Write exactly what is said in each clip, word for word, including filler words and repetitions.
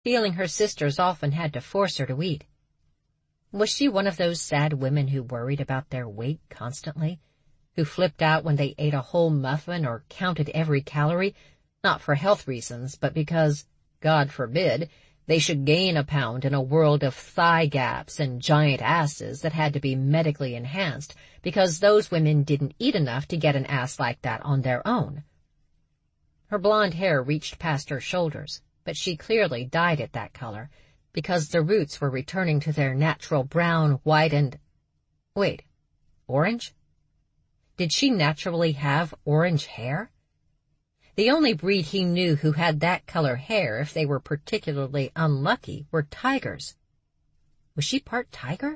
feeling her sisters often had to force her to eat. Was she one of those sad women who worried about their weight constantly, who flipped out when they ate a whole muffin or counted every calorie, not for health reasons, but because, God forbid, they should gain a pound in a world of thigh gaps and giant asses that had to be medically enhanced because those women didn't eat enough to get an ass like that on their own? Her blonde hair reached past her shoulders, but she clearly dyed it that color, because the roots were returning to their natural brown, white, and... Wait, orange? Did she naturally have orange hair? The only breed he knew who had that color hair, if they were particularly unlucky, were tigers. Was she part tiger?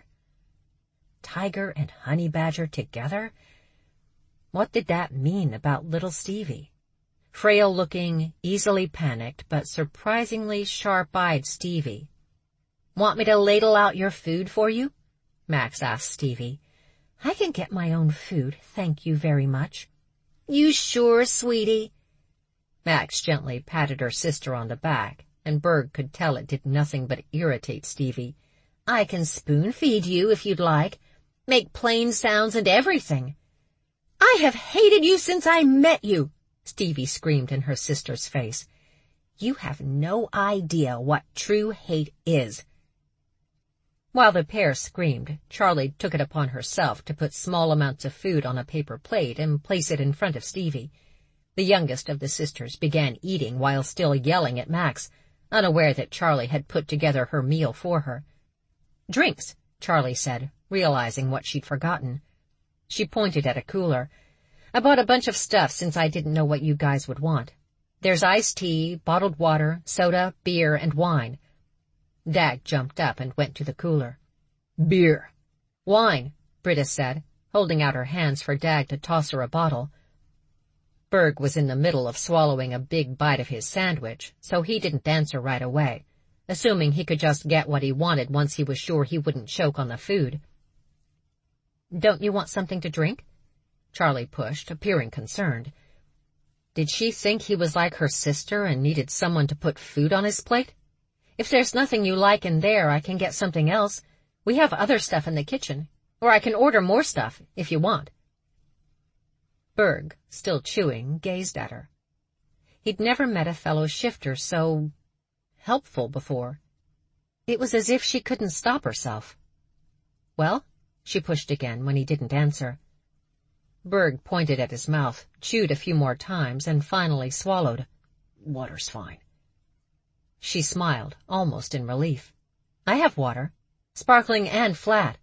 Tiger and honey badger together? What did that mean about little Stevie? Frail-looking, easily panicked, but surprisingly sharp-eyed Stevie. "Want me to ladle out your food for you?" Max asked Stevie. "I can get my own food, thank you very much." "You sure, sweetie?" Max gently patted her sister on the back, and Berg could tell it did nothing but irritate Stevie. "I can spoon-feed you if you'd like. Make plain sounds and everything." "I have hated you since I met you," Stevie screamed in her sister's face. "You have no idea what true hate is." While the pair screamed, Charlie took it upon herself to put small amounts of food on a paper plate and place it in front of Stevie. The youngest of the sisters began eating while still yelling at Max, unaware that Charlie had put together her meal for her. "Drinks," Charlie said, realizing what she'd forgotten. She pointed at a cooler. "I bought a bunch of stuff since I didn't know what you guys would want. There's iced tea, bottled water, soda, beer, and wine." Dag jumped up and went to the cooler. "Beer." "Wine," Britta said, holding out her hands for Dag to toss her a bottle. Berg was in the middle of swallowing a big bite of his sandwich, so he didn't answer right away, assuming he could just get what he wanted once he was sure he wouldn't choke on the food. "Don't you want something to drink?" Charlie pushed, appearing concerned. Did she think he was like her sister and needed someone to put food on his plate? "If there's nothing you like in there, I can get something else. We have other stuff in the kitchen, or I can order more stuff, if you want." Berg, still chewing, gazed at her. He'd never met a fellow shifter so helpful before. It was as if she couldn't stop herself. "Well?" she pushed again when he didn't answer. Berg pointed at his mouth, chewed a few more times, and finally swallowed. "Water's fine." She smiled, almost in relief. "I have water. Sparkling and flat."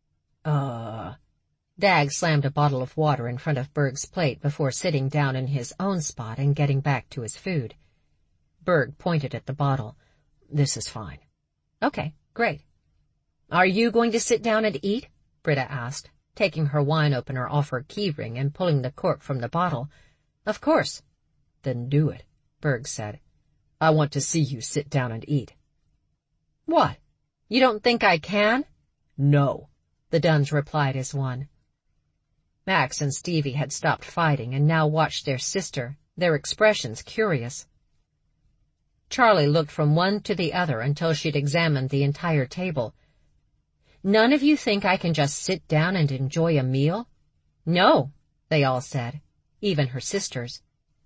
Uh... Dag slammed a bottle of water in front of Berg's plate before sitting down in his own spot and getting back to his food. Berg pointed at the bottle. "This is fine." "Okay, great." "Are you going to sit down and eat?" Britta asked, taking her wine opener off her keyring and pulling the cork from the bottle. "Of course." "Then do it," Berg said. "I want to see you sit down and eat." "What? You don't think I can?" "No," the Duns replied as one. Max and Stevie had stopped fighting and now watched their sister, their expressions curious. Charlie looked from one to the other until she'd examined the entire table. "None of you think I can just sit down and enjoy a meal?" "No," they all said, even her sisters.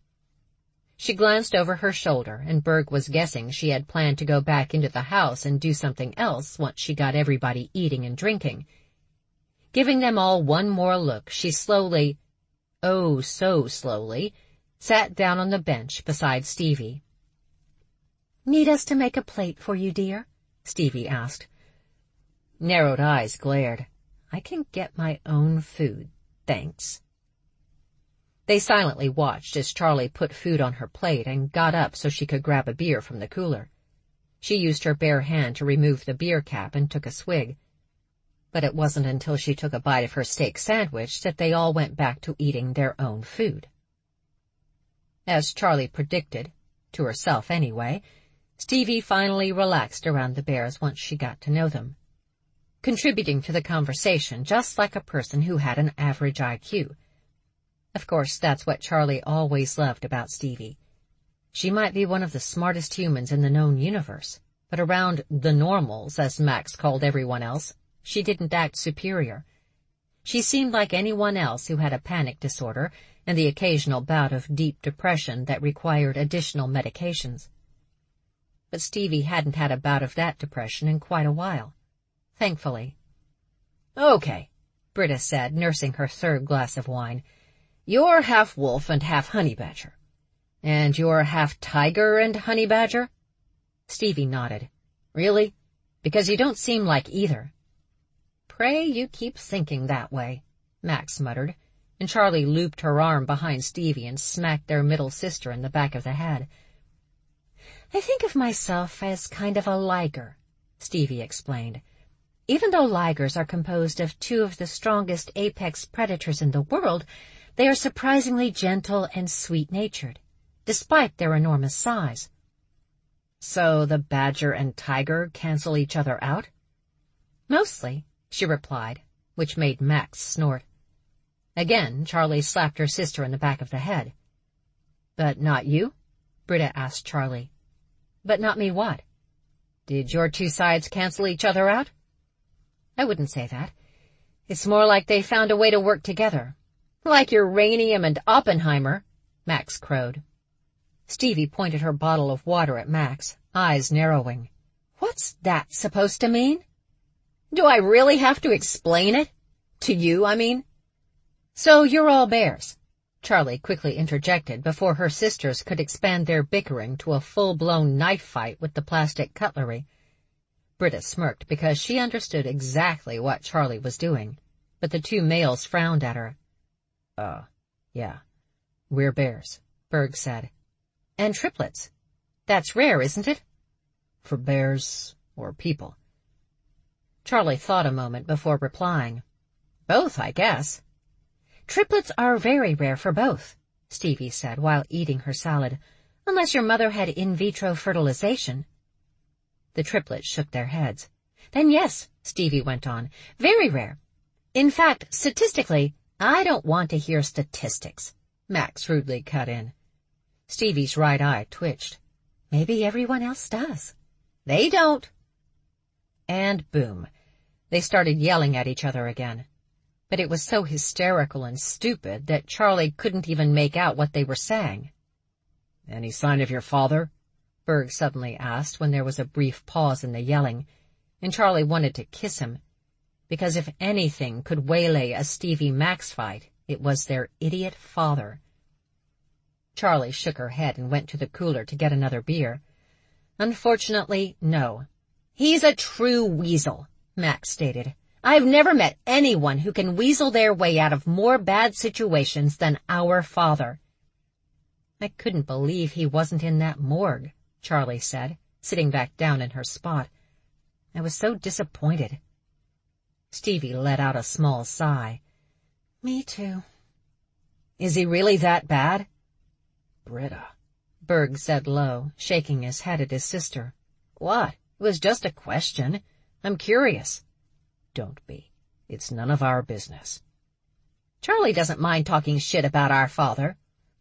She glanced over her shoulder, and Berg was guessing she had planned to go back into the house and do something else once she got everybody eating and drinking. Giving them all one more look, she slowly, oh so slowly, sat down on the bench beside Stevie. "Need us to make a plate for you, dear?" Stevie asked. Narrowed eyes glared. "I can get my own food, thanks." They silently watched as Charlie put food on her plate and got up so she could grab a beer from the cooler. She used her bare hand to remove the beer cap and took a swig. But it wasn't until she took a bite of her steak sandwich that they all went back to eating their own food. As Charlie predicted, to herself anyway, Stevie finally relaxed around the bears once she got to know them, contributing to the conversation just like a person who had an average I Q. Of course, that's what Charlie always loved about Stevie. She might be one of the smartest humans in the known universe, But around the normals, as Max called everyone else, she didn't act superior. She seemed like anyone else who had a panic disorder and the occasional bout of deep depression that required additional medications. But Stevie hadn't had a bout of that depression in quite a while. Thankfully. "Okay," Britta said, nursing her third glass of wine. "You're half wolf and half honey badger. And you're half tiger and honey badger?" Stevie nodded. "Really? Because you don't seem like either." "Pray you keep thinking that way," Max muttered, and Charlie looped her arm behind Stevie and smacked their middle sister in the back of the head. "I think of myself as kind of a liger," Stevie explained. "Even though ligers are composed of two of the strongest apex predators in the world, they are surprisingly gentle and sweet-natured, despite their enormous size." "So the badger and tiger cancel each other out?" "Mostly," she replied, which made Max snort. Again, Charlie slapped her sister in the back of the head. "But not you?" Britta asked Charlie. "But not me what? Did your two sides cancel each other out?" "I wouldn't say that. It's more like they found a way to work together. Like uranium and Oppenheimer," Max crowed. Stevie pointed her bottle of water at Max, eyes narrowing. "What's that supposed to mean?" "Do I really have to explain it? To you, I mean?" "So you're all bears," Charlie quickly interjected before her sisters could expand their bickering to a full-blown knife fight with the plastic cutlery. Britta smirked because she understood exactly what Charlie was doing, but the two males frowned at her. Uh, yeah, we're bears," Berg said. "And triplets. That's rare, isn't it?" "For bears or people?" Charlie thought a moment before replying. "Both, I guess." "Triplets are very rare for both," Stevie said while eating her salad, "unless your mother had in vitro fertilization." The triplets shook their heads. "Then yes," Stevie went on, "very rare. In fact, statistically—" "I don't want to hear statistics," Max rudely cut in. Stevie's right eye twitched. "Maybe everyone else does." "They don't." And boom, they started yelling at each other again. But it was so hysterical and stupid that Charlie couldn't even make out what they were saying. "Any sign of your father?" Berg suddenly asked when there was a brief pause in the yelling, and Charlie wanted to kiss him, because if anything could waylay a Stevie-Max fight, it was their idiot father. Charlie shook her head and went to the cooler to get another beer. "Unfortunately, no. He's a true weasel," Max stated. "I've never met anyone who can weasel their way out of more bad situations than our father." "I couldn't believe he wasn't in that morgue," Charlie said, sitting back down in her spot. "I was so disappointed." Stevie let out a small sigh. "Me too." "Is he really that bad?" "Britta," Berg said low, shaking his head at his sister. "What? It was just a question. I'm curious." "Don't be. It's none of our business." "Charlie doesn't mind talking shit about our father."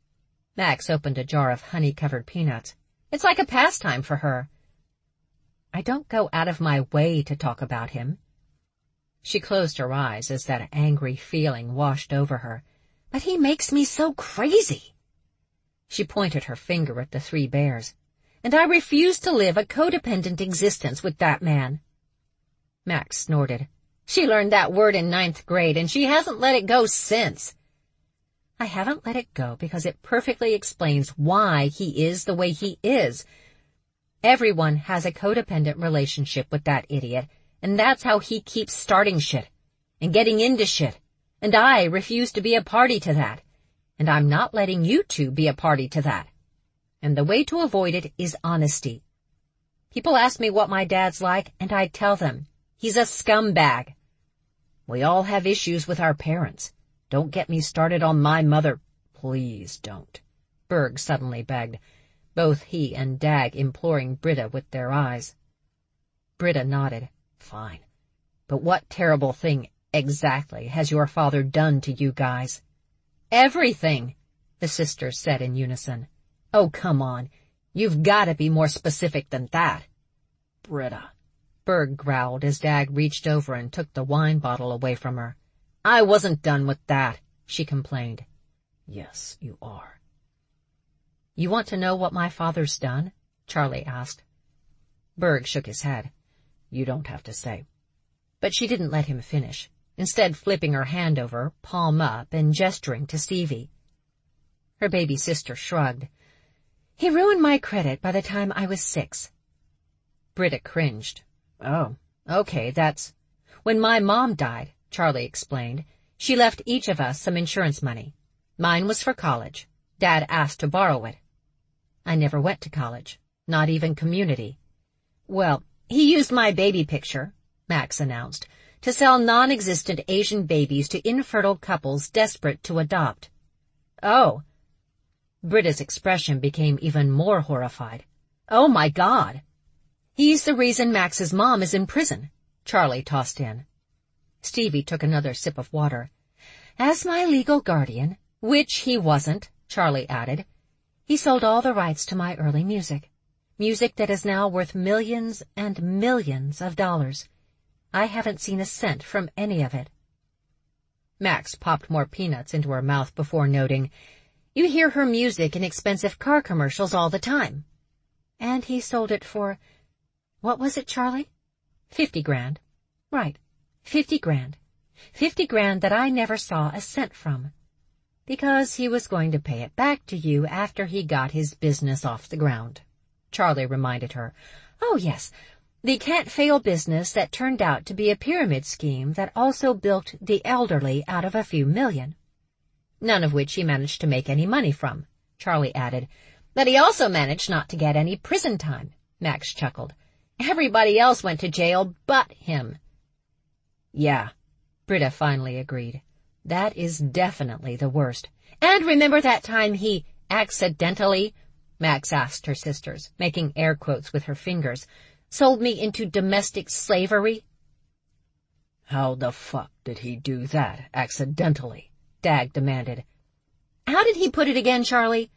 Max opened a jar of honey-covered peanuts. "It's like a pastime for her." "I don't go out of my way to talk about him." She closed her eyes as that angry feeling washed over her. "But he makes me so crazy." She pointed her finger at the three bears. "And I refuse to live a codependent existence with that man." Max snorted. "She learned that word in ninth grade, and she hasn't let it go since." "I haven't let it go because it perfectly explains why he is the way he is. Everyone has a codependent relationship with that idiot, and that's how he keeps starting shit and getting into shit, and I refuse to be a party to that, and I'm not letting you two be a party to that. And the way to avoid it is honesty. People ask me what my dad's like, and I tell them. He's a scumbag." "We all have issues with our parents. Don't get me started on my mother." "Please don't," Berg suddenly begged, both he and Dag imploring Britta with their eyes. Britta nodded. "Fine. But what terrible thing exactly has your father done to you guys?" "Everything," the sisters said in unison. "Oh, come on. You've got to be more specific than that." Britta," Berg growled as Dad reached over and took the wine bottle away from her. "I wasn't done with that," she complained. "Yes, you are." "You want to know what my father's done?" Charlie asked. Berg shook his head. "You don't have to say." But she didn't let him finish, instead flipping her hand over, palm up, and gesturing to Stevie. Her baby sister shrugged. "He ruined my credit by the time I was six." Britta cringed. "Oh, okay, that's—" "When my mom died," Charlie explained, "she left each of us some insurance money. Mine was for college. Dad asked to borrow it. I never went to college, not even community. Well, he used my baby picture," Max announced, "to sell non-existent Asian babies to infertile couples desperate to adopt." "Oh." Britta's expression became even more horrified. "Oh my God." "He's the reason Max's mom is in prison," Charlie tossed in. Stevie took another sip of water. "As my legal guardian," which he wasn't, Charlie added, "he sold all the rights to my early music. Music that is now worth millions and millions of dollars. I haven't seen a cent from any of it." Max popped more peanuts into her mouth before noting, "You hear her music in expensive car commercials all the time." "And he sold it for, what was it, Charlie?" Fifty grand. Right, fifty grand. Fifty grand that I never saw a cent from. Because he was going to pay it back to you after he got his business off the ground," Charlie reminded her. "Oh, yes, the can't-fail business that turned out to be a pyramid scheme that also bilked the elderly out of a few million. None of which he managed to make any money from," Charlie added. "But he also managed not to get any prison time," Max chuckled. "Everybody else went to jail but him." "Yeah," Britta finally agreed. "That is definitely the worst." "And remember that time he accidentally," Max asked her sisters, making air quotes with her fingers, "sold me into domestic slavery?" "How the fuck did he do that, accidentally?" Dag demanded. "How did he put it again, Charlie?"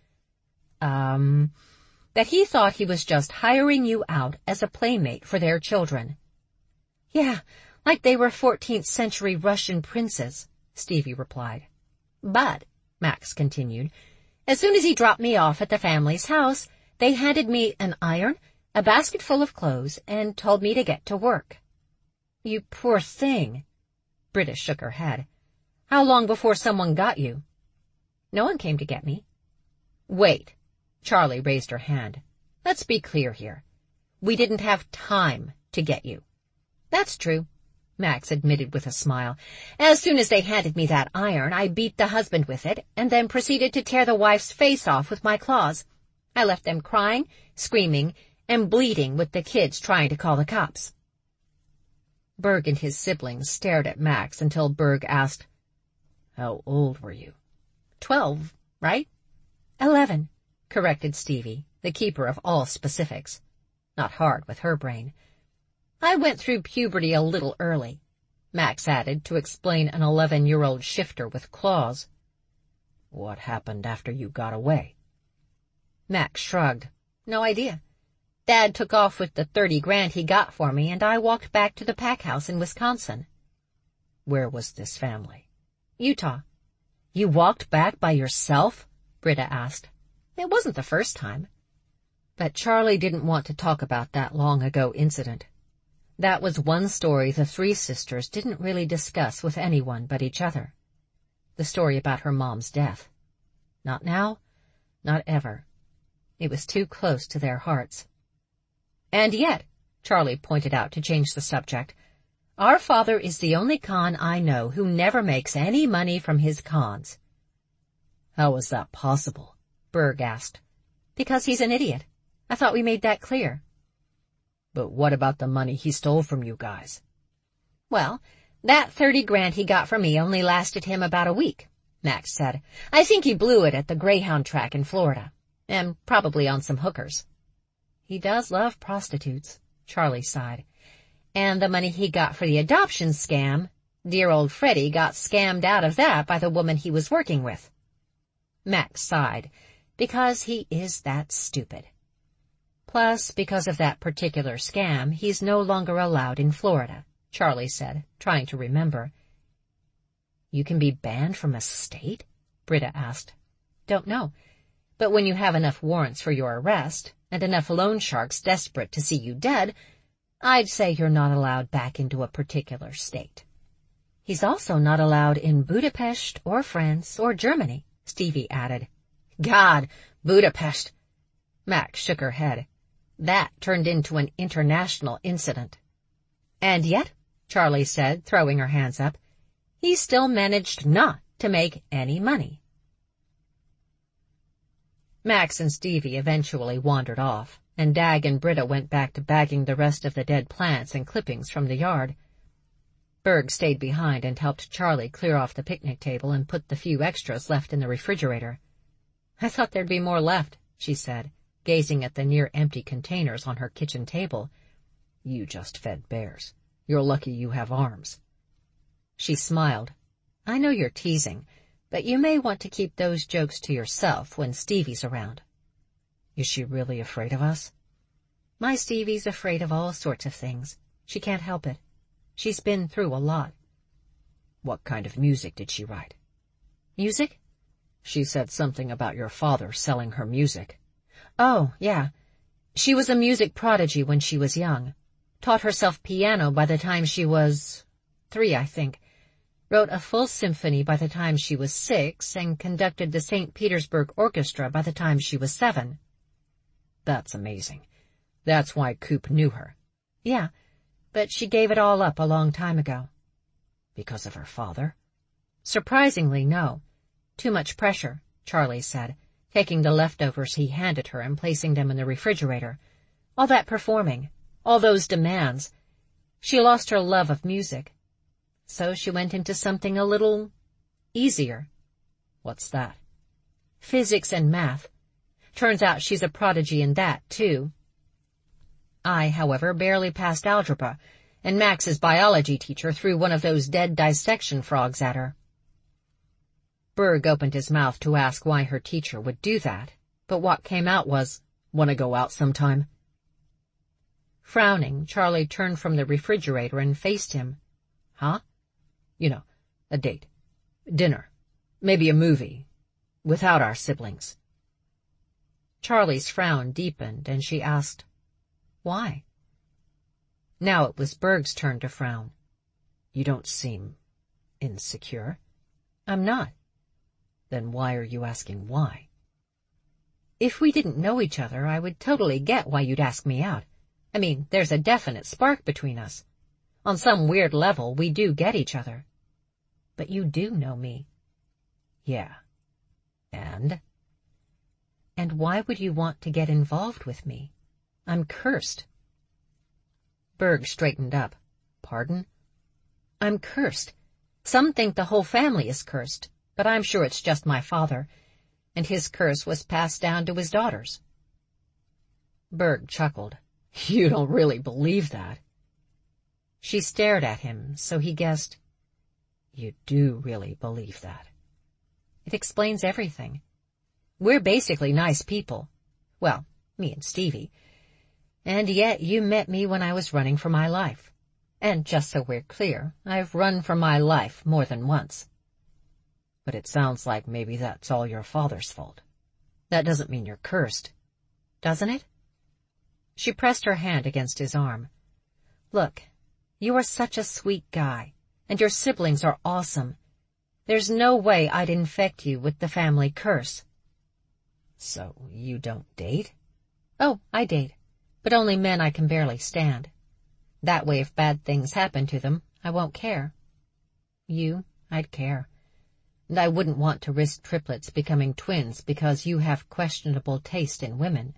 Um, that he thought he was just hiring you out as a playmate for their children." "Yeah, like they were fourteenth century Russian princes," Stevie replied. "But," Max continued, "as soon as he dropped me off at the family's house, they handed me an iron, a basket full of clothes, and told me to get to work." "You poor thing." Britta shook her head. "How long before someone got you?" "No one came to get me." "Wait." Charlie raised her hand. "Let's be clear here. We didn't have time to get you." "That's true," Max admitted with a smile. "As soon as they handed me that iron, I beat the husband with it, and then proceeded to tear the wife's face off with my claws. I left them crying, screaming, and bleeding with the kids trying to call the cops." Berg and his siblings stared at Max until Berg asked, "How old were you?" Twelve, right?" Eleven, corrected Stevie, the keeper of all specifics. Not hard with her brain. "I went through puberty a little early," Max added to explain an eleven-year-old shifter with claws. "What happened after you got away?" Max shrugged. "No idea. Dad took off with the thirty grand he got for me, and I walked back to the pack house in Wisconsin." "Where was this family?" "Utah." "You walked back by yourself?" Britta asked. "It wasn't the first time." But Charlie didn't want to talk about that long-ago incident. That was one story the three sisters didn't really discuss with anyone but each other. The story about her mom's death. Not now, not ever. It was too close to their hearts. "And yet," Charlie pointed out to change the subject, "our father is the only con I know who never makes any money from his cons." "How is that possible?" Berg asked. "Because he's an idiot. I thought we made that clear." "But what about the money he stole from you guys?" "Well, that thirty grand he got from me only lasted him about a week," Max said. "I think he blew it at the Greyhound track in Florida. And probably on some hookers." "He does love prostitutes," Charlie sighed. "And the money he got for the adoption scam, dear old Freddie got scammed out of that by the woman he was working with." Max sighed, because he is that stupid. Plus, because of that particular scam, he's no longer allowed in Florida, Charlie said, trying to remember. You can be banned from a state? Britta asked. Don't know. But when you have enough warrants for your arrest, and enough loan sharks desperate to see you dead, I'd say you're not allowed back into a particular state. He's also not allowed in Budapest or France or Germany, Stevie added. God, Budapest! Max shook her head. That turned into an international incident. And yet, Charlie said, throwing her hands up, he still managed not to make any money. Max and Stevie eventually wandered off, and Dag and Britta went back to bagging the rest of the dead plants and clippings from the yard. Berg stayed behind and helped Charlie clear off the picnic table and put the few extras left in the refrigerator. I thought there'd be more left, she said, gazing at the near-empty containers on her kitchen table. You just fed bears. You're lucky you have arms. She smiled. I know you're teasing, but you may want to keep those jokes to yourself when Stevie's around. Is she really afraid of us? My Stevie's afraid of all sorts of things. She can't help it. She's been through a lot. What kind of music did she write? Music? She said something about your father selling her music. Oh, yeah. She was a music prodigy when she was young. Taught herself piano by the time she was three, I think. Wrote a full symphony by the time she was six, and conducted the Saint Petersburg Orchestra by the time she was seven. That's amazing. That's why Coop knew her. Yeah, but she gave it all up a long time ago. Because of her father? Surprisingly, no. Too much pressure, Charlie said, taking the leftovers he handed her and placing them in the refrigerator. All that performing, all those demands. She lost her love of music. So she went into something a little easier. What's that? Physics and math. Turns out she's a prodigy in that, too. I, however, barely passed algebra, and Max's biology teacher threw one of those dead dissection frogs at her. Berg opened his mouth to ask why her teacher would do that, but what came out was, "Want to go out sometime?" Frowning, Charlie turned from the refrigerator and faced him. Huh? You know, a date. Dinner. Maybe a movie. Without our siblings. Charlie's frown deepened, and she asked, Why? Now it was Berg's turn to frown. You don't seem insecure. I'm not. Then why are you asking why? If we didn't know each other, I would totally get why you'd ask me out. I mean, there's a definite spark between us. On some weird level, we do get each other. But you do know me. Yeah. And? And why would you want to get involved with me? I'm cursed. Berg straightened up. Pardon? I'm cursed. Some think the whole family is cursed, but I'm sure it's just my father, and his curse was passed down to his daughters. Berg chuckled. You don't really believe that. She stared at him, so he guessed, You do really believe that. It explains everything. We're basically nice people. Well, me and Stevie. And yet you met me when I was running for my life. And just so we're clear, I've run for my life more than once. But it sounds like maybe that's all your father's fault. That doesn't mean you're cursed, doesn't it? She pressed her hand against his arm. Look, you are such a sweet guy, and your siblings are awesome. There's no way I'd infect you with the family curse. So you don't date? Oh, I date, but only men I can barely stand. That way if bad things happen to them, I won't care. You, I'd care. And I wouldn't want to risk triplets becoming twins because you have questionable taste in women.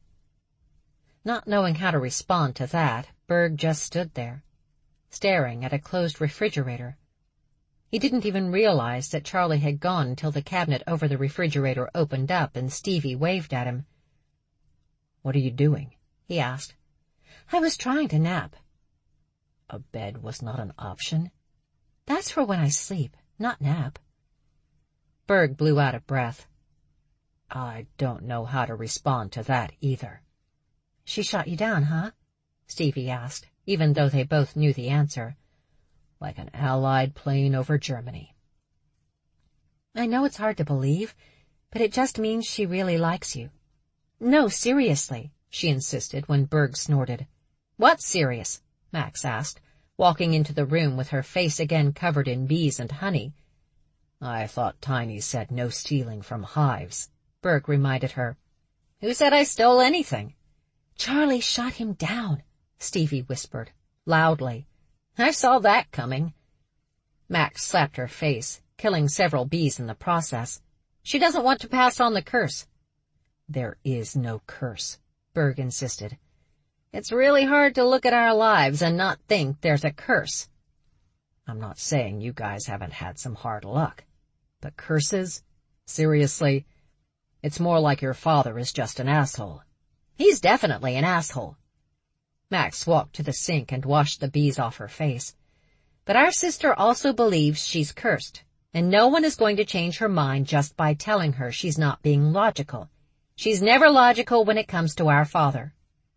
Not knowing how to respond to that, Berg just stood there, staring at a closed refrigerator. He didn't even realize that Charlie had gone until the cabinet over the refrigerator opened up and Stevie waved at him. What are you doing? He asked. I was trying to nap. A bed was not an option? That's for when I sleep, not nap. Berg blew out a breath. I don't know how to respond to that either. She shot you down, huh? Stevie asked, even though they both knew the answer. Like an Allied plane over Germany. I know it's hard to believe, but it just means she really likes you. No, seriously, she insisted when Berg snorted. What's serious? Max asked, walking into the room with her face again covered in bees and honey. I thought Tiny said no stealing from hives, Berg reminded her. Who said I stole anything? Charlie shot him down, Stevie whispered, loudly. I saw that coming. Max slapped her face, killing several bees in the process. She doesn't want to pass on the curse. There is no curse, Berg insisted. It's really hard to look at our lives and not think there's a curse. I'm not saying you guys haven't had some hard luck. But curses? Seriously? It's more like your father is just an asshole. He's definitely an asshole. Max walked to the sink and washed the bees off her face. But our sister also believes she's cursed, and no one is going to change her mind just by telling her she's not being logical. She's never logical when it comes to our father.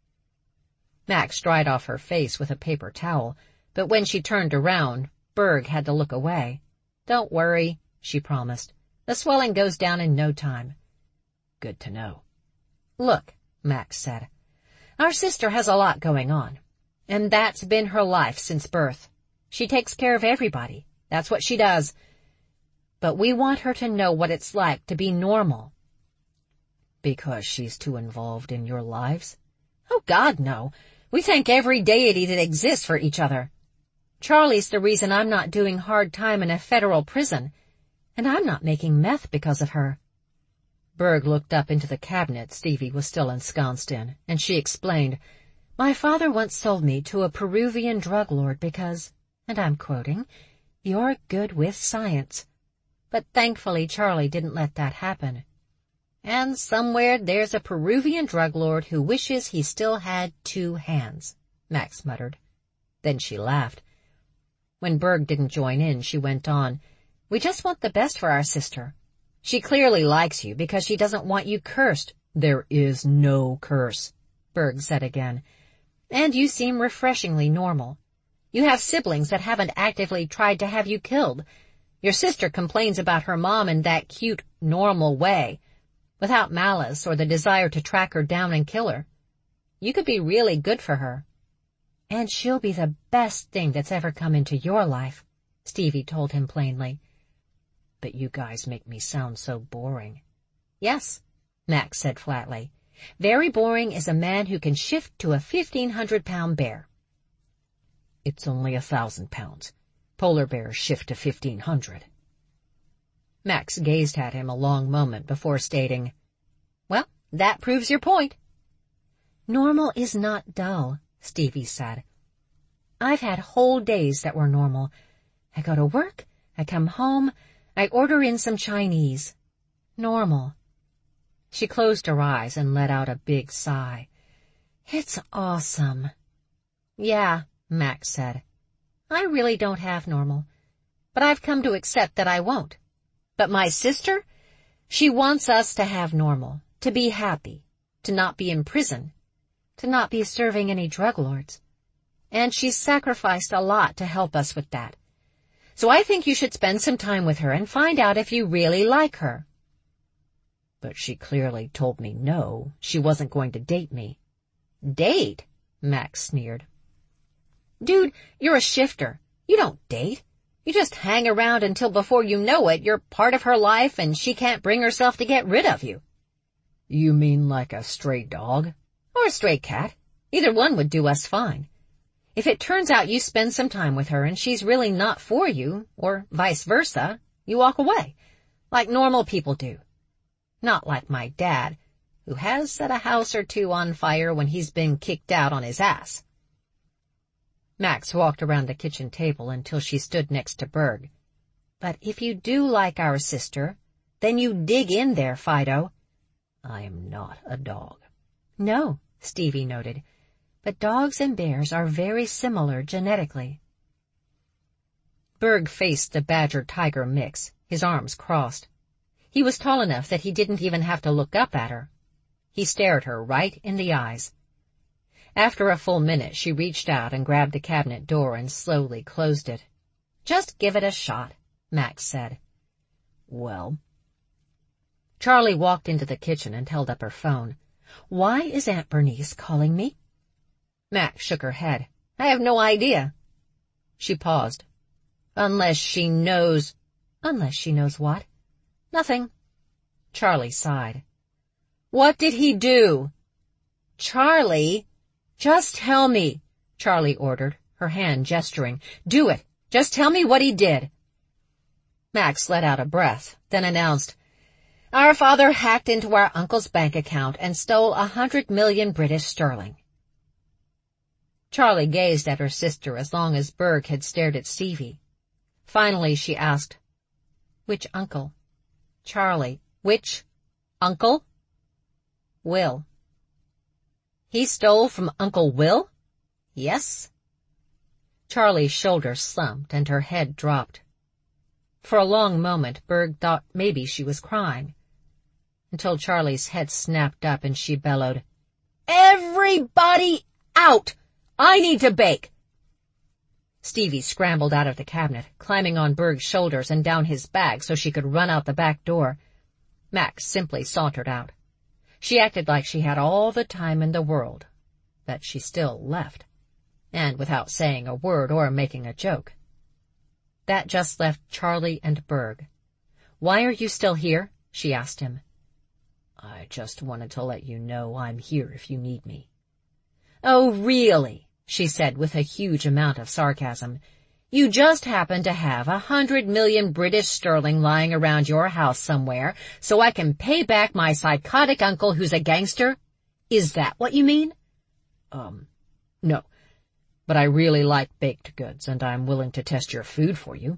Max dried off her face with a paper towel, but when she turned around, Berg had to look away. Don't worry, she promised. The swelling goes down in no time. Good to know. Look, Max said, our sister has a lot going on, and that's been her life since birth. She takes care of everybody. That's what she does. But we want her to know what it's like to be normal. Because she's too involved in your lives? Oh, God, no. We thank every deity that exists for each other. Charlie's the reason I'm not doing hard time in a federal prison, and I'm not making meth because of her. Berg looked up into the cabinet Stevie was still ensconced in, and she explained, My father once sold me to a Peruvian drug lord because, and I'm quoting, you're good with science. But thankfully Charlie didn't let that happen. And somewhere there's a Peruvian drug lord who wishes he still had two hands, Max muttered. Then she laughed. When Berg didn't join in, she went on, We just want the best for our sister. She clearly likes you because she doesn't want you cursed. There is no curse, Berg said again. And you seem refreshingly normal. You have siblings that haven't actively tried to have you killed. Your sister complains about her mom in that cute, normal way, without malice or the desire to track her down and kill her. You could be really good for her. And she'll be the best thing that's ever come into your life, Stevie told him plainly. But you guys make me sound so boring. Yes, Max said flatly. Very boring is a man who can shift to a fifteen hundred pound bear. It's only a thousand pounds. Polar bears shift to fifteen hundred. Max gazed at him a long moment before stating, Well, that proves your point. Normal is not dull, Stevie said. I've had whole days that were normal. I go to work, I come home, I order in some Chinese. Normal. She closed her eyes and let out a big sigh. It's awesome. Yeah, Max said. I really don't have normal, but I've come to accept that I won't. But my sister, she wants us to have normal, to be happy, to not be in prison, to not be serving any drug lords. And she's sacrificed a lot to help us with that. So I think you should spend some time with her and find out if you really like her. But she clearly told me no, she wasn't going to date me. Date? Max sneered. Dude, you're a shifter. You don't date. You just hang around until before you know it, you're part of her life and she can't bring herself to get rid of you. You mean like a stray dog? Or a stray cat. Either one would do us fine. If it turns out you spend some time with her and she's really not for you, or vice versa, you walk away, like normal people do. Not like my dad, who has set a house or two on fire when he's been kicked out on his ass. Max walked around the kitchen table until she stood next to Berg. But if you do like our sister, then you dig in there, Fido. I am not a dog. No, Stevie noted, but dogs and bears are very similar genetically. Berg faced the badger-tiger mix, his arms crossed. He was tall enough that he didn't even have to look up at her. He stared her right in the eyes. After a full minute, she reached out and grabbed the cabinet door and slowly closed it. "Just give it a shot," Max said. "Well." Charlie walked into the kitchen and held up her phone. "Why is Aunt Bernice calling me?" Max shook her head. "I have no idea." She paused. "Unless she knows—" "Unless she knows what?" "Nothing." Charlie sighed. "What did he do?" "Charlie, just tell me," Charlie ordered, her hand gesturing. "Do it. Just tell me what he did." Max let out a breath, then announced, "Our father hacked into our uncle's bank account and stole a hundred million British sterling." Charlie gazed at her sister as long as Berg had stared at Stevie. Finally she asked, "Which uncle?" "Charlie, which uncle?" "Will." "He stole from Uncle Will?" "Yes." Charlie's shoulders slumped and her head dropped. For a long moment Berg thought maybe she was crying, until Charlie's head snapped up and she bellowed, "Everybody out! I need to bake!" Stevie scrambled out of the cabinet, climbing on Berg's shoulders and down his back so she could run out the back door. Max simply sauntered out. She acted like she had all the time in the world, that she still left, and without saying a word or making a joke. That just left Charlie and Berg. "Why are you still here?" she asked him. "I just wanted to let you know I'm here if you need me." "Oh, really?" she said with a huge amount of sarcasm. "You just happen to have a hundred million British sterling lying around your house somewhere so I can pay back my psychotic uncle who's a gangster? Is that what you mean?" Um, no. But I really like baked goods, and I'm willing to test your food for you."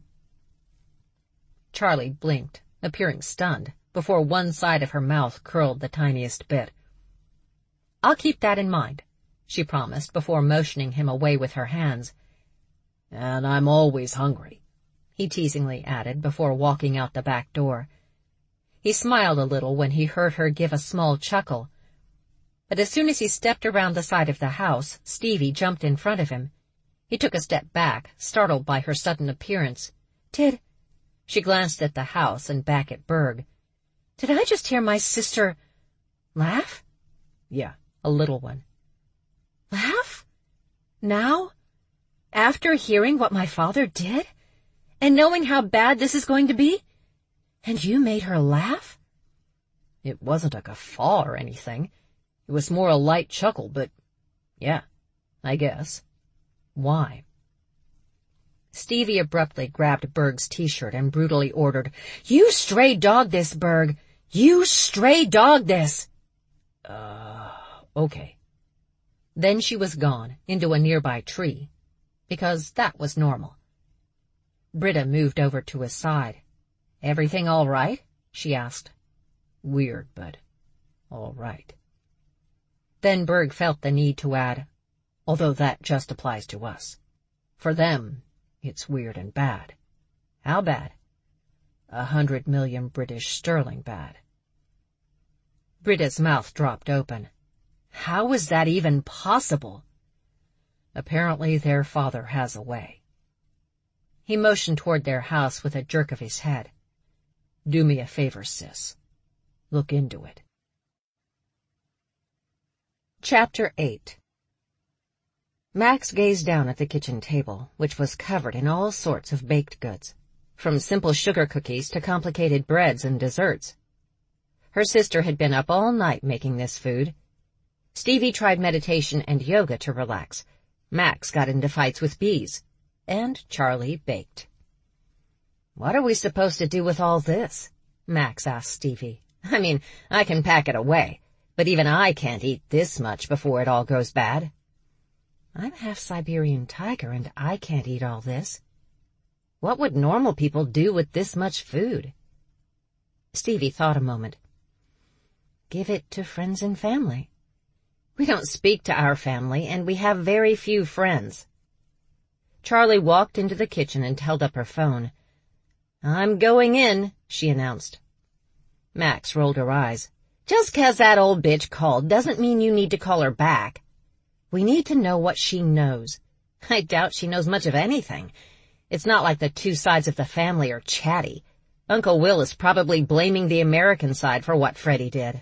Charlie blinked, appearing stunned, before one side of her mouth curled the tiniest bit. "I'll keep that in mind," she promised before motioning him away with her hands. "And I'm always hungry," he teasingly added before walking out the back door. He smiled a little when he heard her give a small chuckle. But as soon as he stepped around the side of the house, Stevie jumped in front of him. He took a step back, startled by her sudden appearance. Did... She glanced at the house and back at Berg. "Did I just hear my sister... laugh?" "Yeah, a little one." "Laugh? Now? After hearing what my father did? And knowing how bad this is going to be? And you made her laugh?" "It wasn't a guffaw or anything. It was more a light chuckle, but, yeah, I guess." "Why?" Stevie abruptly grabbed Berg's t-shirt and brutally ordered, "You stray dog this, Berg! You stray dog this!" Uh, okay. Then she was gone, into a nearby tree, because that was normal. Britta moved over to his side. "Everything all right?" she asked. "Weird, but all right." Then Berg felt the need to add, "Although that just applies to us. For them, it's weird and bad." "How bad?" "A hundred million British sterling bad." Britta's mouth dropped open. How was that even possible? Apparently their father has a way. He motioned toward their house with a jerk of his head. "Do me a favor, sis. Look into it." Chapter eight. Max gazed down at the kitchen table, which was covered in all sorts of baked goods, from simple sugar cookies to complicated breads and desserts. Her sister had been up all night making this food. Stevie tried meditation and yoga to relax. Max got into fights with bees. And Charlie baked. "What are we supposed to do with all this?" Max asked Stevie. "I mean, I can pack it away, but even I can't eat this much before it all goes bad." "I'm half Siberian tiger and I can't eat all this." "What would normal people do with this much food?" Stevie thought a moment. "Give it to friends and family." "We don't speak to our family, and we have very few friends." Charlie walked into the kitchen and held up her phone. "I'm going in," she announced. Max rolled her eyes. "Just 'cause that old bitch called doesn't mean you need to call her back." We need to know what she knows. I doubt she knows much of anything. It's not like the two sides of the family are chatty. Uncle Will is probably blaming the American side for what Freddie did.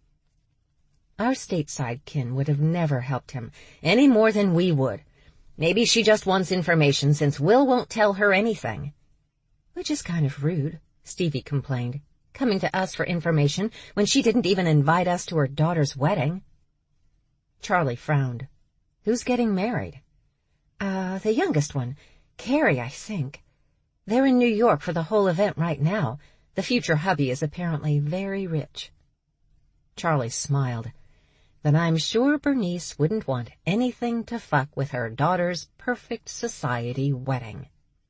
Our stateside kin would have never helped him, any more than we would. Maybe she just wants information since Will won't tell her anything. Which is kind of rude, Stevie complained, coming to us for information when she didn't even invite us to her daughter's wedding. Charlie frowned. Who's getting married? Uh, the youngest one. Carrie, I think. They're in New York for the whole event right now. The future hubby is apparently very rich. Charlie smiled. Then I'm sure Bernice wouldn't want anything to fuck with her daughter's perfect society wedding.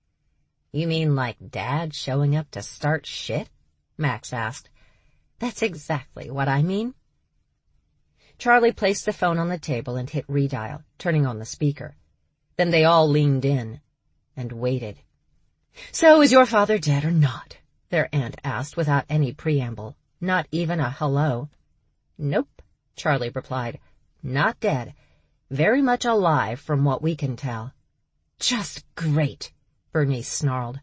You mean like Dad showing up to start shit? Max asked. That's exactly what I mean. Charlie placed the phone on the table and hit redial, turning on the speaker. Then they all leaned in and waited. So is your father dead or not? Their aunt asked without any preamble, not even a hello. Nope, Charlie replied. Not dead. Very much alive from what we can tell. Just great, Bernice snarled.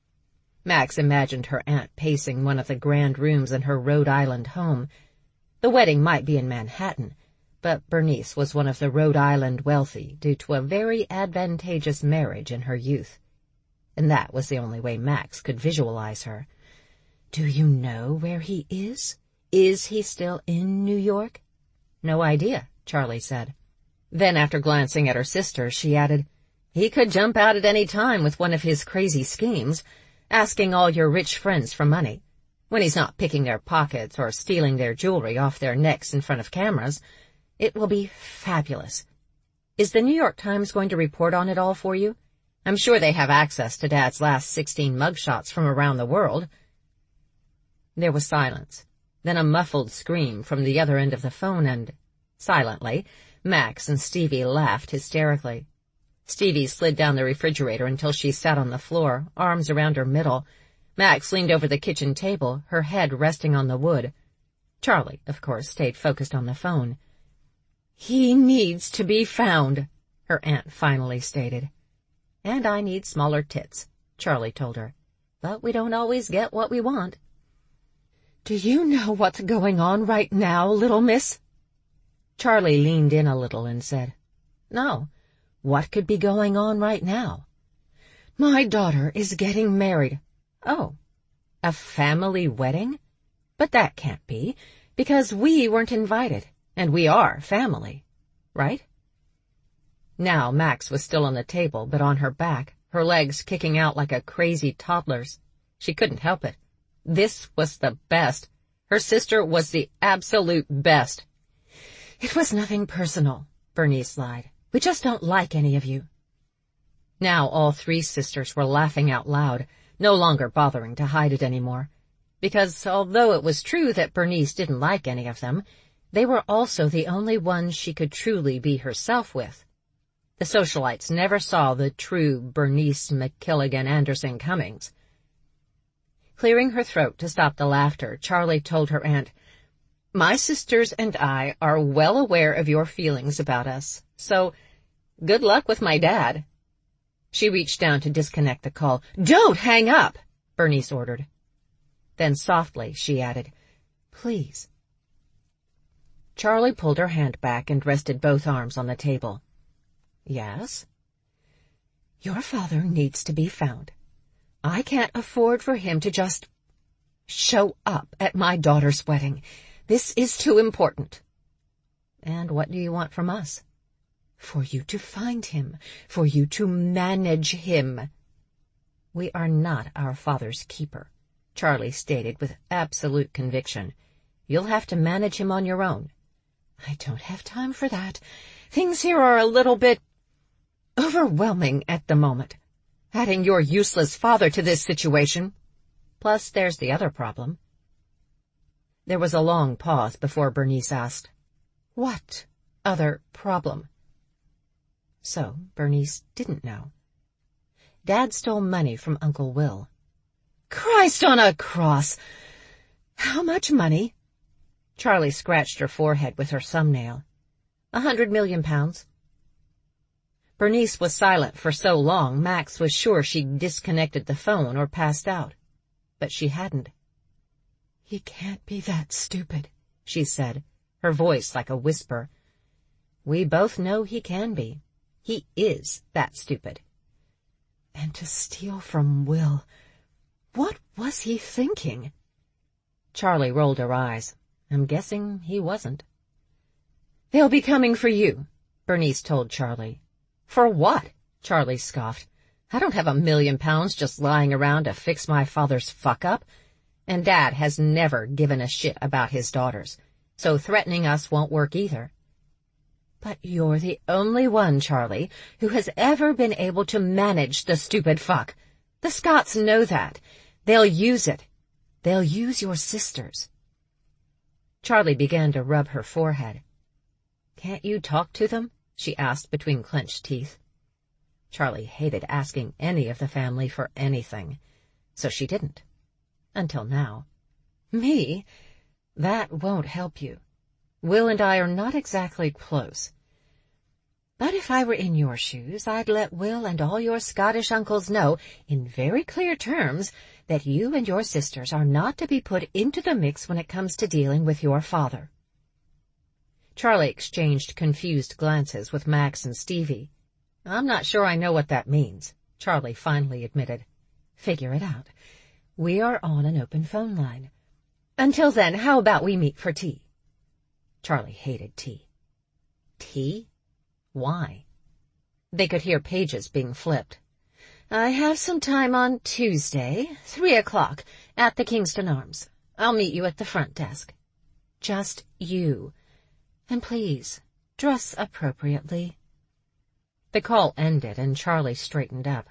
Max imagined her aunt pacing one of the grand rooms in her Rhode Island home. The wedding might be in Manhattan, but Bernice was one of the Rhode Island wealthy due to a very advantageous marriage in her youth. And that was the only way Max could visualize her. Do you know where he is? Is he still in New York? No idea, Charlie said. Then, after glancing at her sister, she added, He could jump out at any time with one of his crazy schemes, asking all your rich friends for money. When he's not picking their pockets or stealing their jewelry off their necks in front of cameras, it will be fabulous. Is the New York Times going to report on it all for you? I'm sure they have access to Dad's last sixteen mugshots from around the world. There was silence, then a muffled scream from the other end of the phone, and, silently, Max and Stevie laughed hysterically. Stevie slid down the refrigerator until she sat on the floor, arms around her middle. Max leaned over the kitchen table, her head resting on the wood. Charlie, of course, stayed focused on the phone. He needs to be found, her aunt finally stated. And I need smaller tits, Charlie told her. But we don't always get what we want. Do you know what's going on right now, little miss? Charlie leaned in a little and said, No, what could be going on right now? My daughter is getting married. Oh, a family wedding? But that can't be, because we weren't invited, and we are family, right? Now Max was still on the table, but on her back, her legs kicking out like a crazy toddler's. She couldn't help it. This was the best. Her sister was the absolute best. It was nothing personal, Bernice lied. We just don't like any of you. Now all three sisters were laughing out loud, no longer bothering to hide it anymore. Because although it was true that Bernice didn't like any of them, they were also the only ones she could truly be herself with. The socialites never saw the true Bernice McKilligan Anderson Cummings. Clearing her throat to stop the laughter, Charlie told her aunt, My sisters and I are well aware of your feelings about us, so good luck with my dad. She reached down to disconnect the call. Don't hang up, Bernice ordered. Then softly she added, Please. Charlie pulled her hand back and rested both arms on the table. Yes? Your father needs to be found. I can't afford for him to just show up at my daughter's wedding. This is too important. And what do you want from us? For you to find him, for you to manage him. We are not our father's keeper, Charlie stated with absolute conviction. You'll have to manage him on your own. I don't have time for that. Things here are a little bit overwhelming at the moment. Adding your useless father to this situation. Plus, there's the other problem. There was a long pause before Bernice asked, What other problem? So, Bernice didn't know. Dad stole money from Uncle Will. Christ on a cross! How much money? Charlie scratched her forehead with her thumbnail. A hundred million pounds. Bernice was silent for so long, Max was sure she'd disconnected the phone or passed out. But she hadn't. "He can't be that stupid," she said, her voice like a whisper. We both know he can be. He is that stupid. And to steal from Will. What was he thinking? Charlie rolled her eyes. I'm guessing he wasn't. They'll be coming for you, Bernice told Charlie. For what? Charlie scoffed. I don't have a million pounds just lying around to fix my father's fuck-up. And Dad has never given a shit about his daughters, so threatening us won't work either. But you're the only one, Charlie, who has ever been able to manage the stupid fuck. The Scotts know that. They'll use it. They'll use your sisters. Charlie began to rub her forehead. Can't you talk to them? She asked between clenched teeth. Charlie hated asking any of the family for anything, so she didn't. Until now. Me? That won't help you. Will and I are not exactly close. But if I were in your shoes, I'd let Will and all your Scottish uncles know, in very clear terms, that you and your sisters are not to be put into the mix when it comes to dealing with your father. Charlie exchanged confused glances with Max and Stevie. I'm not sure I know what that means, Charlie finally admitted. Figure it out. We are on an open phone line. Until then, how about we meet for tea? Charlie hated tea. Tea? Why? They could hear pages being flipped. I have some time on Tuesday, three o'clock, at the Kingston Arms. I'll meet you at the front desk. Just you. And please, dress appropriately. The call ended and Charlie straightened up.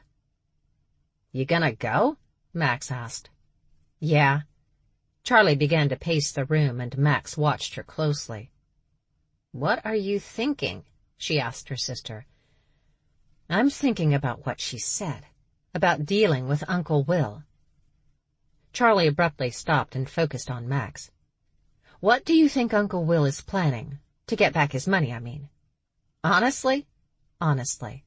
You gonna go? Max asked. Yeah. Charlie began to pace the room and Max watched her closely. What are you thinking? She asked her sister. I'm thinking about what she said, about dealing with Uncle Will. Charlie abruptly stopped and focused on Max. What do you think Uncle Will is planning? To get back his money, I mean. Honestly? Honestly.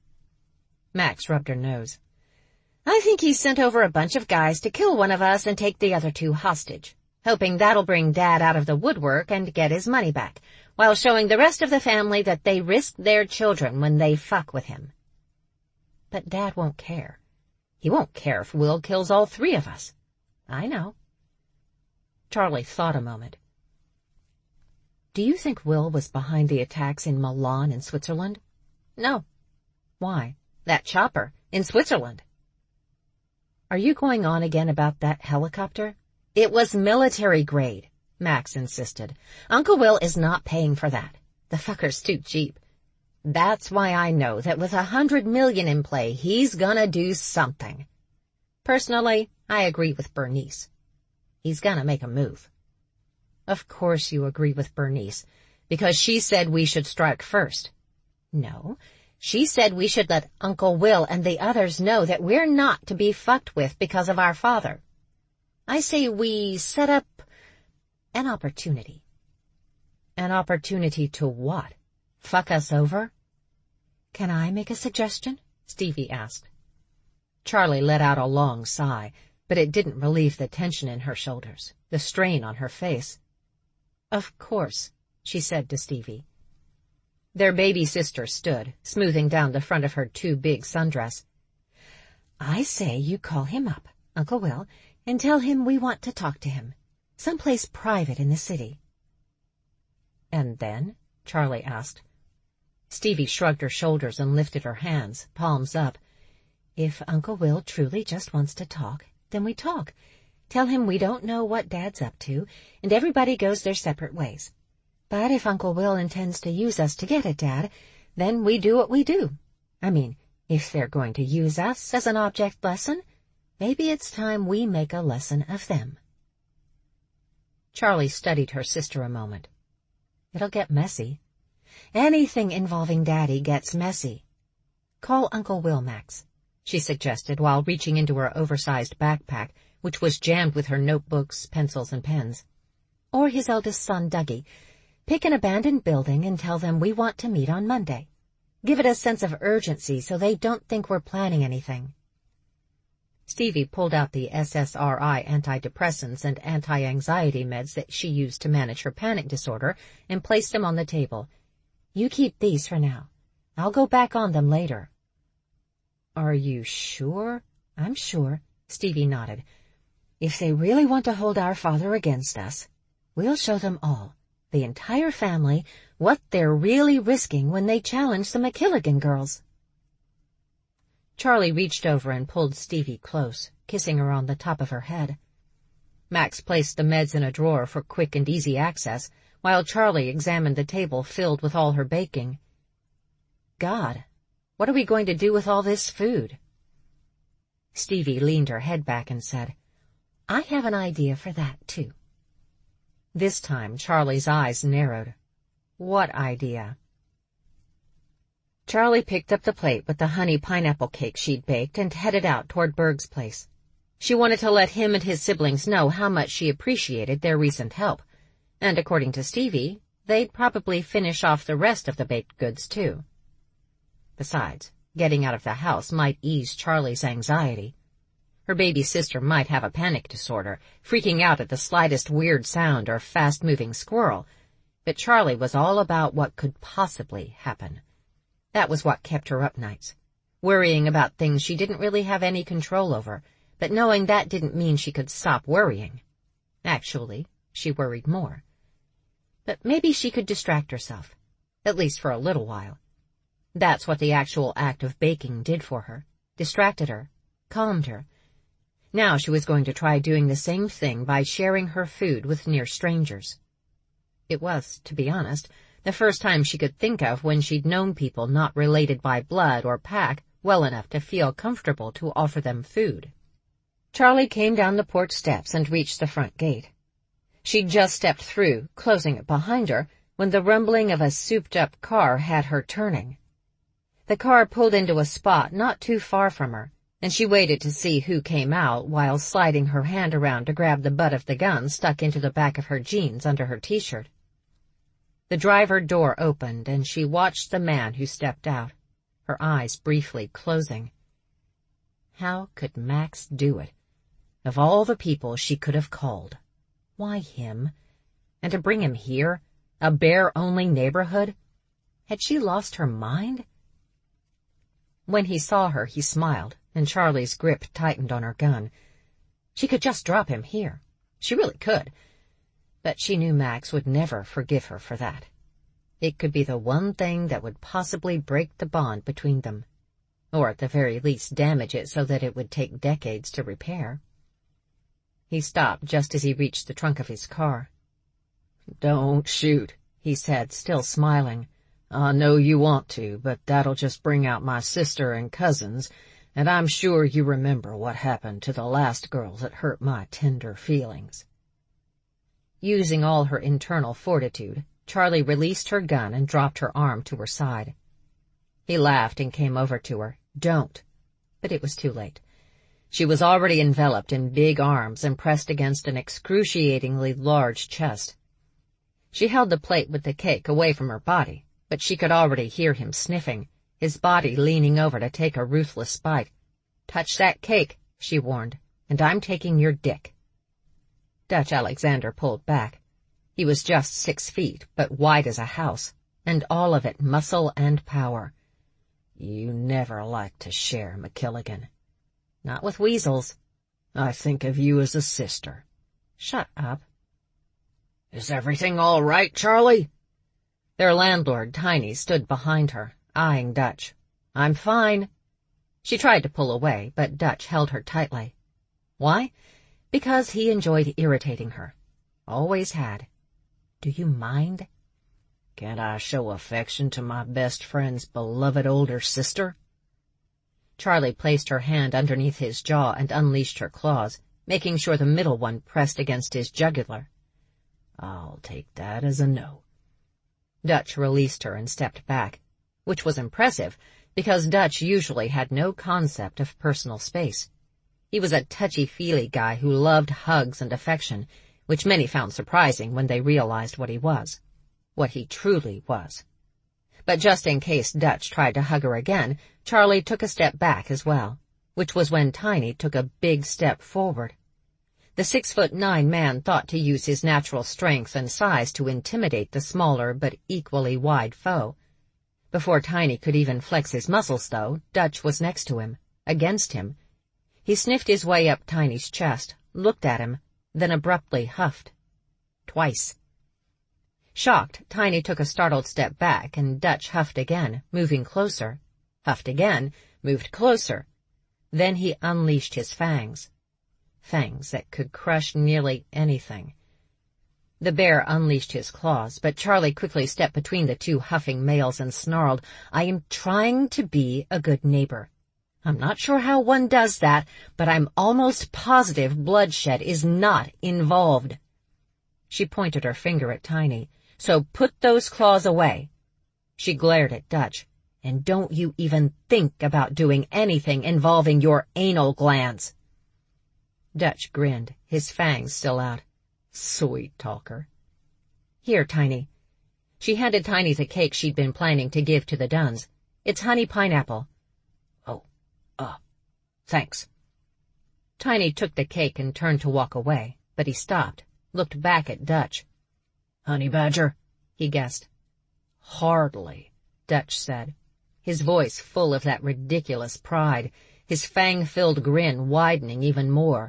Max rubbed her nose. I think he sent over a bunch of guys to kill one of us and take the other two hostage, hoping that'll bring Dad out of the woodwork and get his money back, while showing the rest of the family that they risked their children when they fuck with him. But Dad won't care. He won't care if Will kills all three of us. I know. Charlie thought a moment. Do you think Will was behind the attacks in Milan in Switzerland? No. Why? That chopper in Switzerland. Are you going on again about that helicopter? It was military grade, Max insisted. Uncle Will is not paying for that. The fucker's too cheap. That's why I know that with a hundred million in play, he's gonna do something. Personally, I agree with Bernice. He's gonna make a move. Of course you agree with Bernice, because she said we should strike first. No, she said we should let Uncle Will and the others know that we're not to be fucked with because of our father. I say we set up an opportunity. An opportunity to what? Fuck us over? Can I make a suggestion? Stevie asked. Charlie let out a long sigh, but it didn't relieve the tension in her shoulders, the strain on her face. Of course, she said to Stevie. Their baby sister stood, smoothing down the front of her too big sundress. I say you call him up, Uncle Will, and tell him we want to talk to him, someplace private in the city. And then? Charlie asked. Stevie shrugged her shoulders and lifted her hands, palms up. If Uncle Will truly just wants to talk, then we talk. Tell him we don't know what Dad's up to, and everybody goes their separate ways. But if Uncle Will intends to use us to get at Dad, then we do what we do. I mean, if they're going to use us as an object lesson, maybe it's time we make a lesson of them. Charlie studied her sister a moment. It'll get messy. Anything involving Daddy gets messy. Call Uncle Will, Max, she suggested while reaching into her oversized backpack, which was jammed with her notebooks, pencils, and pens. Or his eldest son, Dougie. Pick an abandoned building and tell them we want to meet on Monday. Give it a sense of urgency so they don't think we're planning anything." Stevie pulled out the S S R I antidepressants and anti-anxiety meds that she used to manage her panic disorder and placed them on the table. "You keep these for now. I'll go back on them later." "Are you sure?" "I'm sure," Stevie nodded. "If they really want to hold our father against us, we'll show them all, the entire family, what they're really risking when they challenge the McKilligan girls." Charlie reached over and pulled Stevie close, kissing her on the top of her head. Max placed the meds in a drawer for quick and easy access, while Charlie examined the table filled with all her baking. "God, what are we going to do with all this food?" Stevie leaned her head back and said, "I have an idea for that, too." This time Charlie's eyes narrowed. "What idea?" Charlie picked up the plate with the honey pineapple cake she'd baked and headed out toward Berg's place. She wanted to let him and his siblings know how much she appreciated their recent help, and according to Stevie, they'd probably finish off the rest of the baked goods, too. Besides, getting out of the house might ease Charlie's anxiety. Her baby sister might have a panic disorder, freaking out at the slightest weird sound or fast-moving squirrel, but Charlie was all about what could possibly happen. That was what kept her up nights, worrying about things she didn't really have any control over, but knowing that didn't mean she could stop worrying. Actually, she worried more. But maybe she could distract herself, at least for a little while. That's what the actual act of baking did for her, distracted her, calmed her. Now she was going to try doing the same thing by sharing her food with near strangers. It was, to be honest, the first time she could think of when she'd known people not related by blood or pack well enough to feel comfortable to offer them food. Charlie came down the porch steps and reached the front gate. She'd just stepped through, closing it behind her, when the rumbling of a souped-up car had her turning. The car pulled into a spot not too far from her, and she waited to see who came out while sliding her hand around to grab the butt of the gun stuck into the back of her jeans under her t-shirt. The driver door opened, and she watched the man who stepped out, her eyes briefly closing. How could Max do it? Of all the people she could have called, why him? And to bring him here, a bear-only neighborhood? Had she lost her mind? When he saw her, he smiled, and Charlie's grip tightened on her gun. She could just drop him here. She really could. But she knew Max would never forgive her for that. It could be the one thing that would possibly break the bond between them, or at the very least damage it so that it would take decades to repair. He stopped just as he reached the trunk of his car. "Don't shoot," he said, still smiling. "I know you want to, but that'll just bring out my sister and cousins, and I'm sure you remember what happened to the last girl that hurt my tender feelings." Using all her internal fortitude, Charlie released her gun and dropped her arm to her side. He laughed and came over to her. "Don't." But it was too late. She was already enveloped in big arms and pressed against an excruciatingly large chest. She held the plate with the cake away from her body, but she could already hear him sniffing, his body leaning over to take a ruthless bite. "Touch that cake," she warned, "and I'm taking your dick." Dutch Alexander pulled back. He was just six feet, but wide as a house, and all of it muscle and power. "You never liked to share, McKilligan." "Not with weasels." "I think of you as a sister." "Shut up." "Is everything all right, Charlie?" Their landlord, Tiny, stood behind her, eyeing Dutch. "I'm fine." She tried to pull away, but Dutch held her tightly. Why? Because he enjoyed irritating her. Always had. "Do you mind?" "Can't I show affection to my best friend's beloved older sister?" Charlie placed her hand underneath his jaw and unleashed her claws, making sure the middle one pressed against his jugular. "I'll take that as a no." Dutch released her and stepped back, which was impressive because Dutch usually had no concept of personal space. He was a touchy-feely guy who loved hugs and affection, which many found surprising when they realized what he was, what he truly was. But just in case Dutch tried to hug her again, Charlie took a step back as well, which was when Tiny took a big step forward. The six-foot-nine man thought to use his natural strength and size to intimidate the smaller but equally wide foe. Before Tiny could even flex his muscles, though, Dutch was next to him, against him. He sniffed his way up Tiny's chest, looked at him, then abruptly huffed. Twice. Shocked, Tiny took a startled step back, and Dutch huffed again, moving closer. Huffed again, moved closer. Then he unleashed his fangs. Fangs that could crush nearly anything. The bear unleashed his claws, but Charlie quickly stepped between the two huffing males and snarled, "I am trying to be a good neighbor. I'm not sure how one does that, but I'm almost positive bloodshed is not involved." She pointed her finger at Tiny. "So put those claws away." She glared at Dutch. "And don't you even think about doing anything involving your anal glands." Dutch grinned, his fangs still out. Sweet talker. "Here, Tiny." She handed Tiny the cake she'd been planning to give to the Dunns. "It's honey pineapple." "Oh, uh, thanks." Tiny took the cake and turned to walk away, but he stopped, looked back at Dutch. "Honey badger?" he guessed. "Hardly," Dutch said, his voice full of that ridiculous pride, his fang-filled grin widening even more.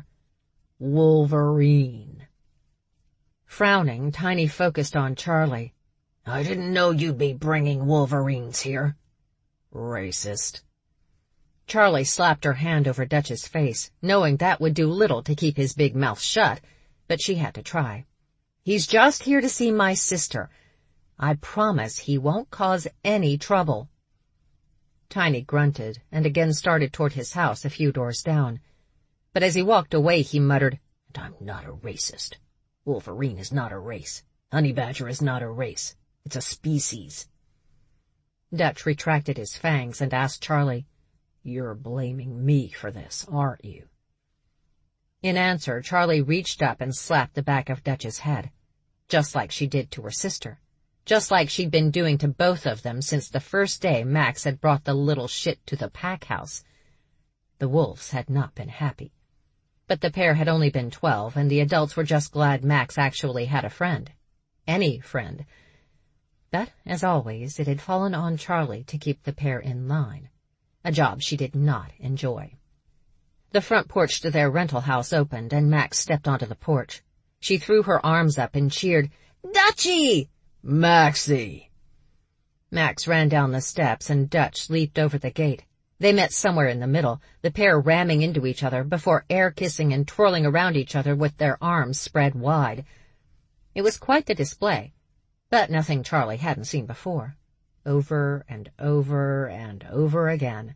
"Wolverine." Frowning, Tiny focused on Charlie. "I didn't know you'd be bringing wolverines here." "Racist." Charlie slapped her hand over Dutch's face, knowing that would do little to keep his big mouth shut, but she had to try. "He's just here to see my sister. I promise he won't cause any trouble." Tiny grunted and again started toward his house a few doors down. But as he walked away, he muttered, "And I'm not a racist. Wolverine is not a race. Honey badger is not a race. It's a species." Dutch retracted his fangs and asked Charlie, "You're blaming me for this, aren't you?" In answer, Charlie reached up and slapped the back of Dutch's head, just like she did to her sister, just like she'd been doing to both of them since the first day Max had brought the little shit to the pack house. The wolves had not been happy. But the pair had only been twelve, and the adults were just glad Max actually had a friend. Any friend. But, as always, it had fallen on Charlie to keep the pair in line, a job she did not enjoy. The front porch to their rental house opened, and Max stepped onto the porch. She threw her arms up and cheered, "Dutchie!" "Maxie!" Max ran down the steps, and Dutch leaped over the gate. They met somewhere in the middle, the pair ramming into each other before air-kissing and twirling around each other with their arms spread wide. It was quite the display, but nothing Charlie hadn't seen before. Over and over and over again.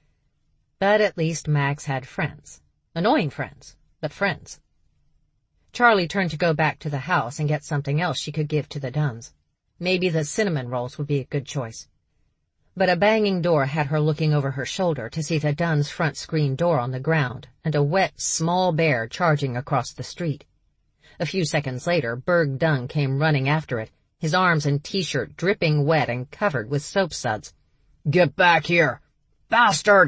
But at least Max had friends. Annoying friends, but friends. Charlie turned to go back to the house and get something else she could give to the Dunns. Maybe the cinnamon rolls would be a good choice. But a banging door had her looking over her shoulder to see the Dunn's front screen door on the ground and a wet, small bear charging across the street. A few seconds later, Berg Dunn came running after it, his arms and T-shirt dripping wet and covered with soap suds. "Get back here! Bastard!"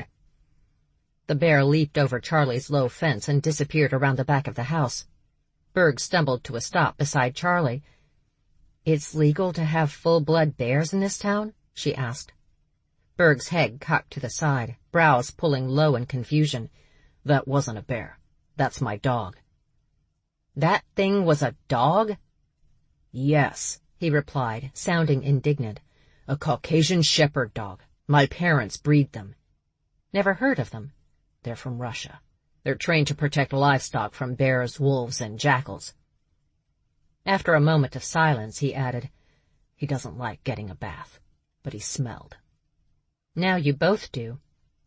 The bear leaped over Charlie's low fence and disappeared around the back of the house. Berg stumbled to a stop beside Charlie. "It's legal to have full-blood bears in this town?" she asked. Berg's head cocked to the side, brows pulling low in confusion. "That wasn't a bear. That's my dog." "That thing was a dog?" "Yes," he replied, sounding indignant. "A Caucasian shepherd dog. My parents breed them." "Never heard of them." "They're from Russia. They're trained to protect livestock from bears, wolves, and jackals." After a moment of silence, he added, "He doesn't like getting a bath, but he smelled." "Now you both do."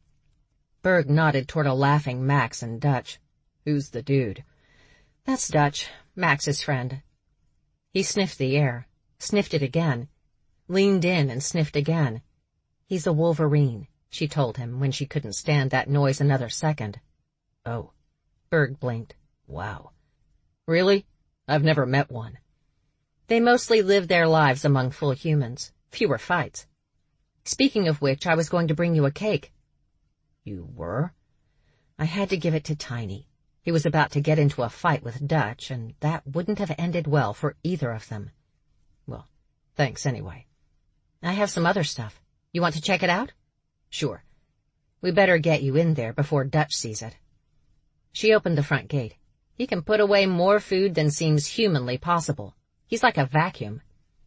Berg nodded toward a laughing Max and Dutch. "Who's the dude?" "That's Dutch, Max's friend." He sniffed the air, sniffed it again, leaned in and sniffed again. "He's a wolverine," she told him when she couldn't stand that noise another second. "Oh." Berg blinked. "Wow. Really? I've never met one." "They mostly live their lives among full humans. Fewer fights." Speaking of which, I was going to bring you a cake. You were? I had to give it to Tiny. He was about to get into a fight with Dutch, and that wouldn't have ended well for either of them. Well, thanks anyway. I have some other stuff. You want to check it out? Sure. We better get you in there before Dutch sees it. She opened the front gate. He can put away more food than seems humanly possible. He's like a vacuum.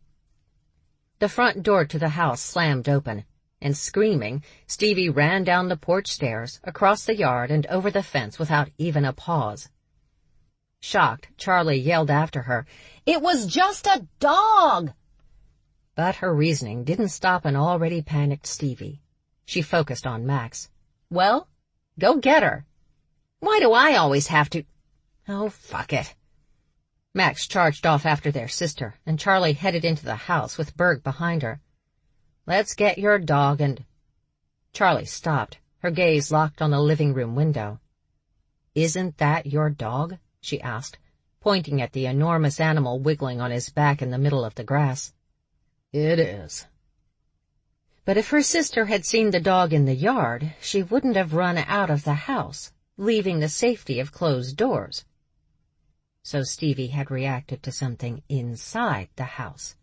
The front door to the house slammed open, and screaming, Stevie ran down the porch stairs, across the yard, and over the fence without even a pause. Shocked, Charlie yelled after her, "It was just a dog!" But her reasoning didn't stop an already panicked Stevie. She focused on Max. "Well, go get her." "Why do I always have to—" "Oh, fuck it." Max charged off after their sister, and Charlie headed into the house with Berg behind her. "Let's get your dog and—" Charlie stopped, her gaze locked on the living room window. "Isn't that your dog?" she asked, pointing at the enormous animal wiggling on his back in the middle of the grass. "It is." But if her sister had seen the dog in the yard, she wouldn't have run out of the house, leaving the safety of closed doors. So Stevie had reacted to something inside the house.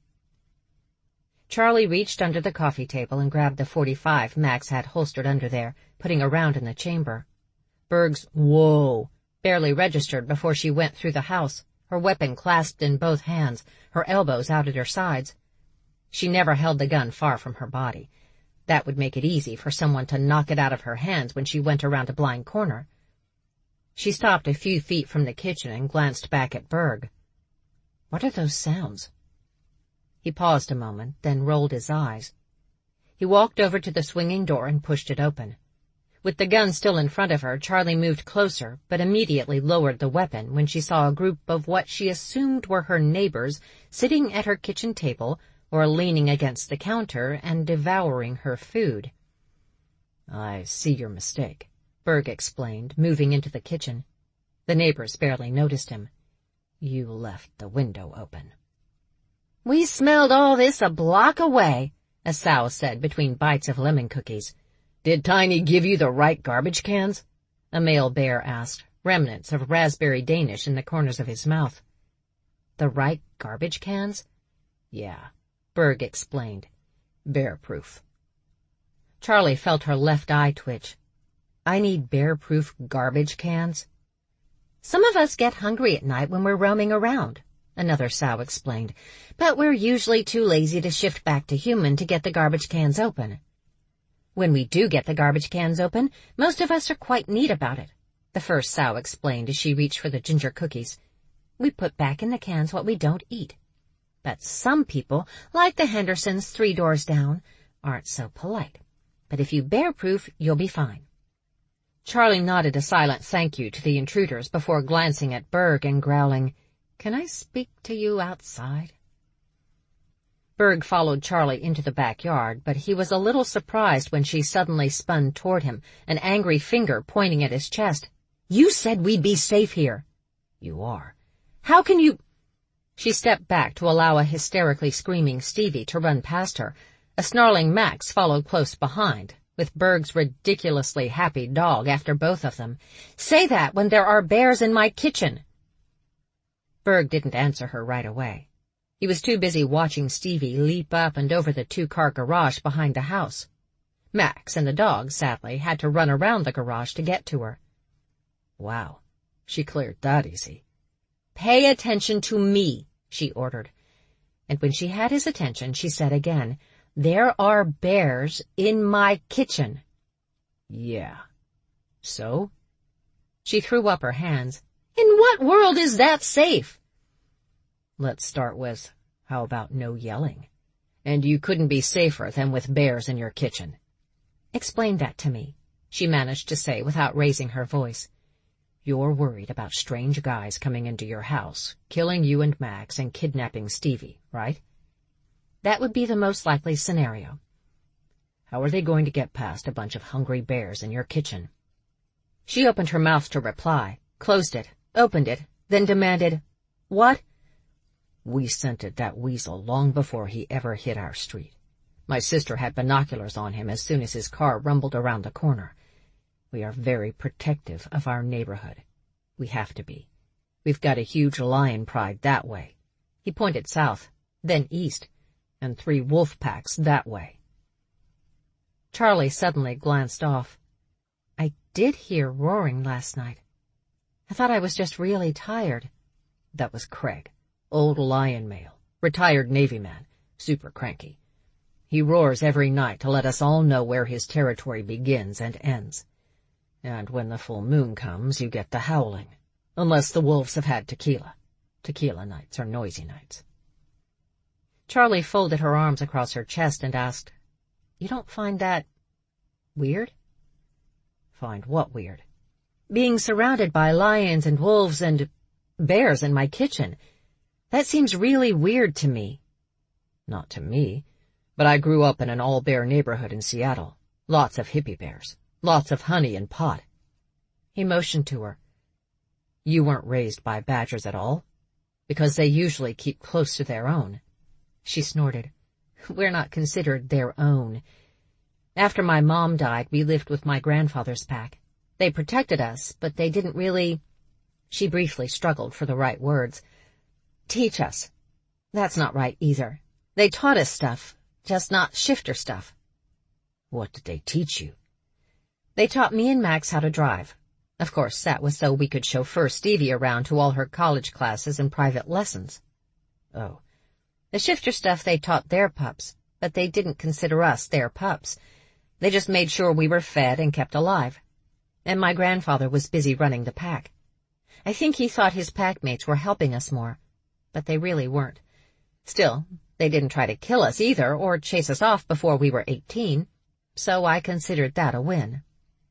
Charlie reached under the coffee table and grabbed the forty-five Max had holstered under there, putting a round in the chamber. Berg's "whoa" barely registered before she went through the house, her weapon clasped in both hands, her elbows out at her sides. She never held the gun far from her body. That would make it easy for someone to knock it out of her hands when she went around a blind corner. She stopped a few feet from the kitchen and glanced back at Berg. "What are those sounds?" He paused a moment, then rolled his eyes. He walked over to the swinging door and pushed it open. With the gun still in front of her, Charlie moved closer, but immediately lowered the weapon when she saw a group of what she assumed were her neighbors sitting at her kitchen table or leaning against the counter and devouring her food. "I see your mistake," Berg explained, moving into the kitchen. The neighbors barely noticed him. "You left the window open." "We smelled all this a block away," a sow said between bites of lemon cookies. "Did Tiny give you the right garbage cans?" a male bear asked, remnants of raspberry Danish in the corners of his mouth. "The right garbage cans?" "Yeah," Berg explained. "Bear-proof." Charlie felt her left eye twitch. "I need bear-proof garbage cans?" "Some of us get hungry at night when we're roaming around," another sow explained, "but we're usually too lazy to shift back to human to get the garbage cans open. When we do get the garbage cans open, most of us are quite neat about it," the first sow explained as she reached for the ginger cookies. "We put back in the cans what we don't eat. But some people, like the Hendersons three doors down, aren't so polite. But if you bear-proof, you'll be fine." Charlie nodded a silent thank you to the intruders before glancing at Berg and growling, "Can I speak to you outside?" Berg followed Charlie into the backyard, but he was a little surprised when she suddenly spun toward him, an angry finger pointing at his chest. "You said we'd be safe here." "You are." "How can you—" She stepped back to allow a hysterically screaming Stevie to run past her. A snarling Max followed close behind, with Berg's ridiculously happy dog after both of them. "Say that when there are bears in my kitchen." Berg didn't answer her right away. He was too busy watching Stevie leap up and over the two-car garage behind the house. Max and the dog, sadly, had to run around the garage to get to her. "Wow, she cleared that easy." "Pay attention to me," she ordered. And when she had his attention, she said again, "There are bears in my kitchen." "Yeah. So?" She threw up her hands. "In what world is that safe?" "Let's start with, how about no yelling? And you couldn't be safer than with bears in your kitchen." "Explain that to me," she managed to say without raising her voice. "You're worried about strange guys coming into your house, killing you and Max, and kidnapping Stevie, right?" "That would be the most likely scenario." "How are they going to get past a bunch of hungry bears in your kitchen?" She opened her mouth to reply, closed it, opened it, then demanded, "What?" "We scented that weasel long before he ever hit our street. My sister had binoculars on him as soon as his car rumbled around the corner. We are very protective of our neighborhood. We have to be. We've got a huge lion pride that way." He pointed south, then east, and three wolf packs that way. Charlie suddenly glanced off. "I did hear roaring last night. I thought I was just really tired." "That was Craig, old lion male, retired Navy man, super cranky. He roars every night to let us all know where his territory begins and ends. And when the full moon comes, you get the howling, unless the wolves have had tequila. Tequila nights are noisy nights." Charlie folded her arms across her chest and asked, "You don't find that weird?" "Find what weird?" "Being surrounded by lions and wolves and bears in my kitchen. That seems really weird to me." "Not to me, but I grew up in an all-bear neighborhood in Seattle. Lots of hippie bears. Lots of honey and pot." He motioned to her. "You weren't raised by badgers at all? Because they usually keep close to their own." She snorted. "We're not considered their own. After my mom died, we lived with my grandfather's pack. They protected us, but they didn't really—" She briefly struggled for the right words. "Teach us. That's not right either. They taught us stuff, just not shifter stuff." "What did they teach you?" "They taught me and Max how to drive. Of course, that was so we could chauffeur Stevie around to all her college classes and private lessons." "Oh." "The shifter stuff they taught their pups, but they didn't consider us their pups. They just made sure we were fed and kept alive. And my grandfather was busy running the pack. I think he thought his packmates were helping us more, but they really weren't. Still, they didn't try to kill us either or chase us off before we were eighteen, so I considered that a win."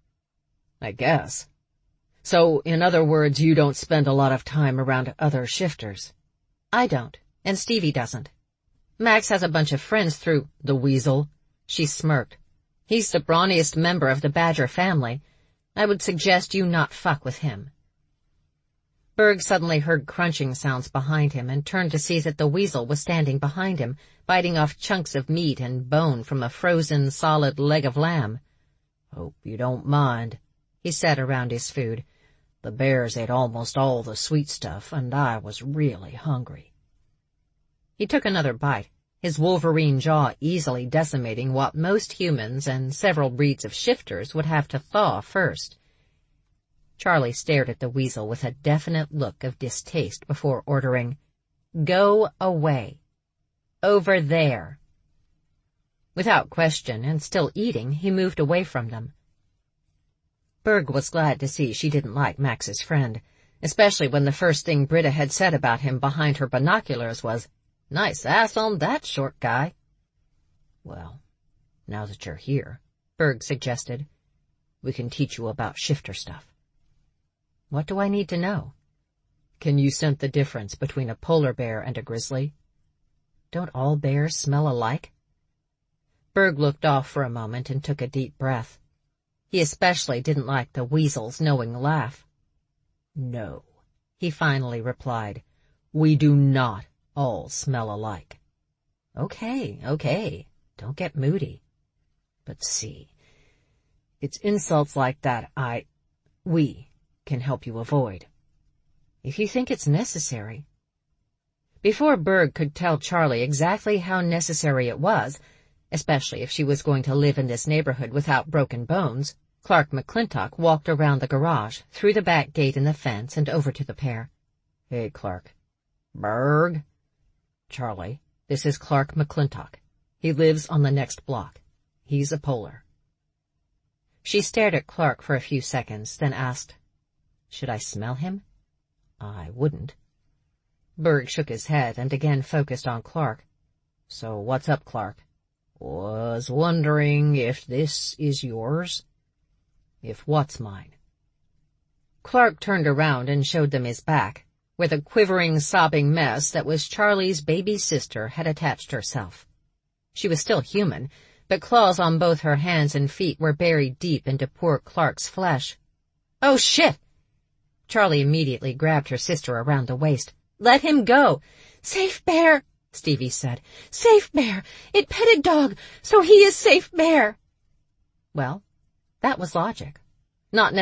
"I guess. So, in other words, you don't spend a lot of time around other shifters." "I don't, and Stevie doesn't. Max has a bunch of friends through the Weasel." She smirked. "He's the brawniest member of the Badger family. I would suggest you not fuck with him." Berg suddenly heard crunching sounds behind him and turned to see that the Weasel was standing behind him, biting off chunks of meat and bone from a frozen, solid leg of lamb. "Hope you don't mind," he said around his food. "The bears ate almost all the sweet stuff, and I was really hungry." He took another bite, his wolverine jaw easily decimating what most humans and several breeds of shifters would have to thaw first. Charlie stared at the Weasel with a definite look of distaste before ordering, "Go away. Over there." Without question, and still eating, he moved away from them. Berg was glad to see she didn't like Max's friend, especially when the first thing Britta had said about him behind her binoculars was, "Nice ass on that short guy." "Well, now that you're here," Berg suggested, "we can teach you about shifter stuff." "What do I need to know?" "Can you scent the difference between a polar bear and a grizzly?" "Don't all bears smell alike?" Berg looked off for a moment and took a deep breath. He especially didn't like the Weasel's knowing laugh. "No," he finally replied. "We do not all smell alike." "Okay, okay. Don't get moody." "But see, it's insults like that I, we, can help you avoid." "If you think it's necessary." Before Berg could tell Charlie exactly how necessary it was, especially if she was going to live in this neighborhood without broken bones, Clark McClintock walked around the garage, through the back gate in the fence, and over to the pair. "Hey, Clark." "Berg?" "Charlie, this is Clark McClintock. He lives on the next block. He's a polar." She stared at Clark for a few seconds, then asked, "Should I smell him?" "I wouldn't." Berg shook his head and again focused on Clark. "So what's up, Clark?" "Was wondering if this is yours." "If what's mine?" Clark turned around and showed them his back, where the quivering, sobbing mess that was Charlie's baby sister had attached herself. She was still human, but claws on both her hands and feet were buried deep into poor Clark's flesh. "Oh, shit!" Charlie immediately grabbed her sister around the waist. "Let him go! Safe bear!" Stevie said. Safe Bear! It petted dog, so he is Safe Bear. Well, that was logic. Not necessarily